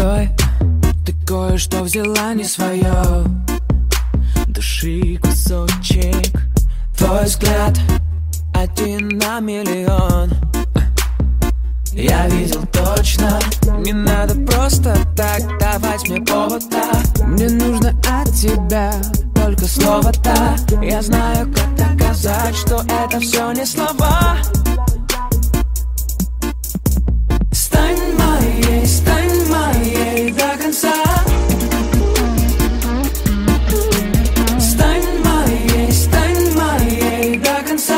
Стой, ты кое-что взяла не свое. Души кусочек. Твой взгляд один на миллион. Я видел точно. Не надо просто так давать мне повода. Мне нужно от тебя только слово «да». Я знаю, как доказать, что это все не слова. Стань моей до конца. Стань моей до конца.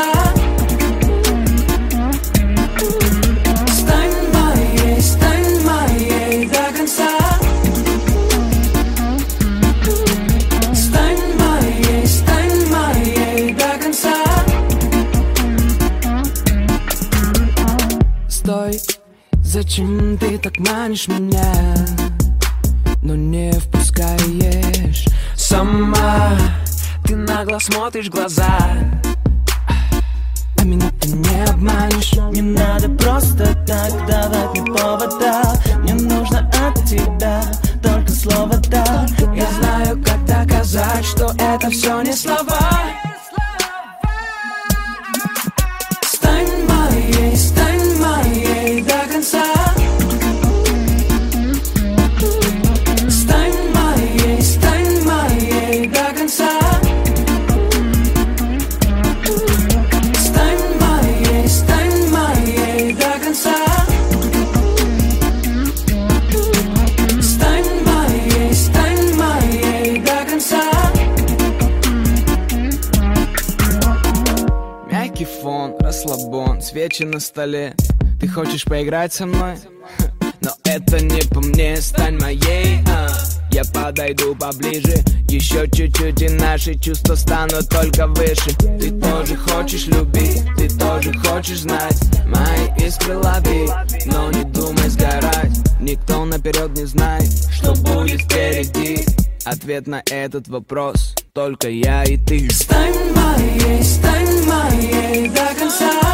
Стань моей до конца. Стань моей до конца. Стой, зачем ты так манишь меня, но не впускаешь сама? Ты нагло смотришь в глаза, а меня ты не обманешь. Не надо просто так давать мне повода. Мне нужно от тебя только слово «да». Я знаю, как доказать, что это все не слова. Стань моей до конца. Стань моей до конца. Стань моей до конца. Стань моей до конца. Мягкий фон, расслабон, свечи на столе. Ты хочешь поиграть со мной? Но это не по мне. Стань моей, я подойду поближе. Еще чуть-чуть и наши чувства станут только выше. Ты тоже хочешь любить, ты тоже хочешь знать. Мои искры лови, но не думай сгорать. Никто наперед не знает, что будет впереди. Ответ на этот вопрос только я и ты. Стань моей до конца.